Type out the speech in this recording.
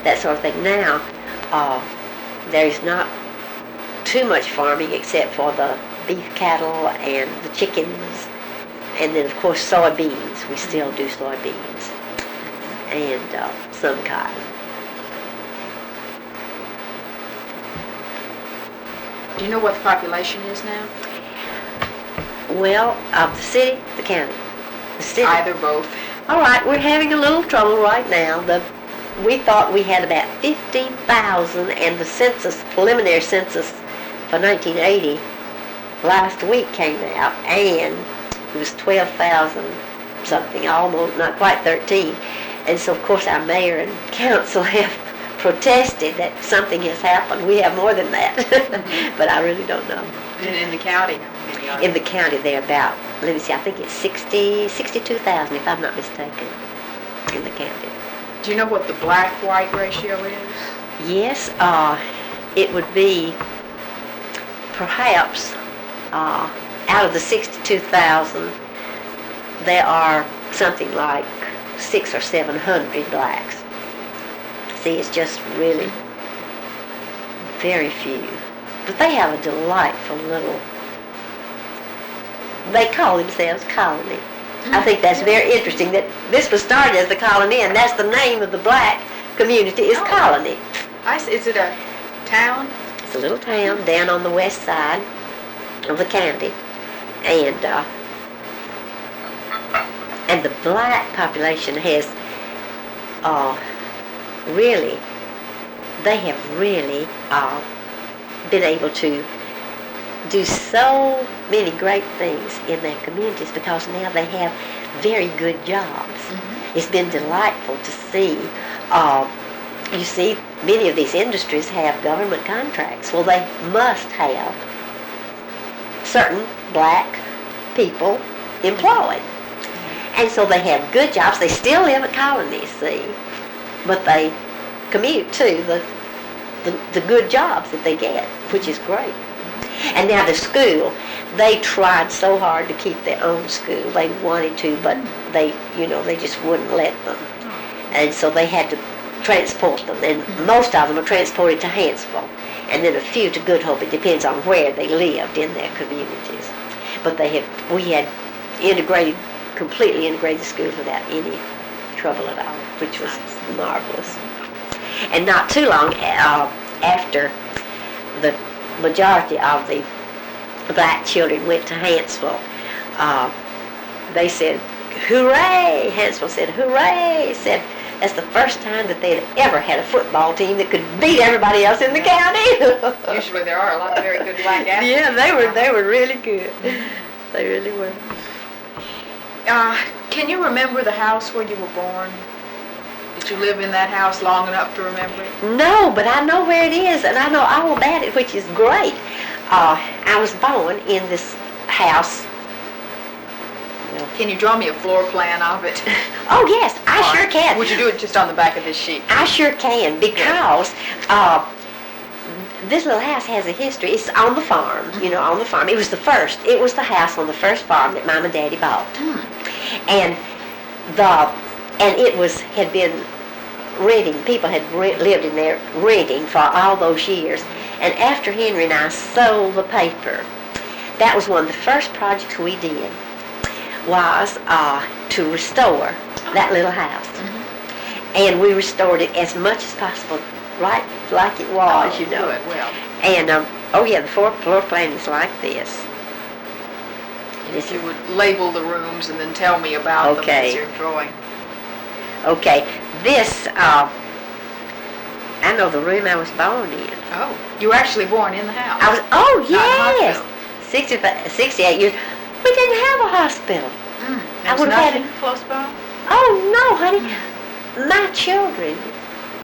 that sort of thing. Now, there's not too much farming except for the beef cattle and the chickens, and then of course soybeans. We still do soybeans, and some cotton. Do you know what the population is now? Well, of the city, the county. The city. Either, both. All right, we're having a little trouble right now. We thought we had about 15,000, and the census, preliminary census for 1980, last week came out, and it was 12,000 something, almost, not quite 13. And so, of course, our mayor and council have protested that something has happened. We have more than that, but I really don't know. And in the county? In the county, they're about, let me see, I think it's 62,000, if I'm not mistaken, in the county. Do you know what the black-white ratio is? Yes, it would be perhaps out of the 62,000, there are something like 600 or 700 blacks. See, it's just really very few. But they have a delightful little, they call themselves Colony. I think that's very interesting that this was started as the Colony, and that's the name of the black community is Colony. Is it a town? It's a little town down on the west side of the county, and the black population has really, they have really been able to do so many great things in their communities because now they have very good jobs. Mm-hmm. It's been delightful to see. You see, many of these industries have government contracts. Well, they must have certain black people employed. And so they have good jobs. They still live at colonies, see, but they commute to the good jobs that they get, which is great. And now the school, they tried so hard to keep their own school. They wanted to, but they just wouldn't let them. And so they had to transport them, and most of them are transported to Hanceville, and then a few to Good Hope. It depends on where they lived in their communities. But we had completely integrated schools without any trouble at all, which was marvelous. And not too long after the majority of the black children went to Hanceville, they said, "Hooray!" Hanceville said, "Hooray!" Said that's the first time that they had ever had a football team that could beat everybody else in the county. Usually there are a lot of very good black athletes. Yeah, they were really good. They really were. Can you remember the house where you were born? Did you live in that house long enough to remember it? No, but I know where it is, and I know all about it, which is great. I was born in this house. Can you draw me a floor plan of it? Oh, yes, I sure can. Would you do it just on the back of this sheet? I sure can, because this little house has a history. It's on the farm, on the farm. It was the house on the first farm that Mom and Daddy bought. And it had been renting. People had lived in there renting for all those years. And after Henry and I sold the paper, that was one of the first projects we did, was to restore that little house. And we restored it as much as possible, right like it was, Good, well. And, the floor plan is like this. If you would label the rooms and then tell me about them as you're drawing. Okay, this, I know the room I was born in. Oh, you were actually born in the house? Yes! 68 years. We didn't have a hospital. There was nothing close by? Oh, no, honey. My children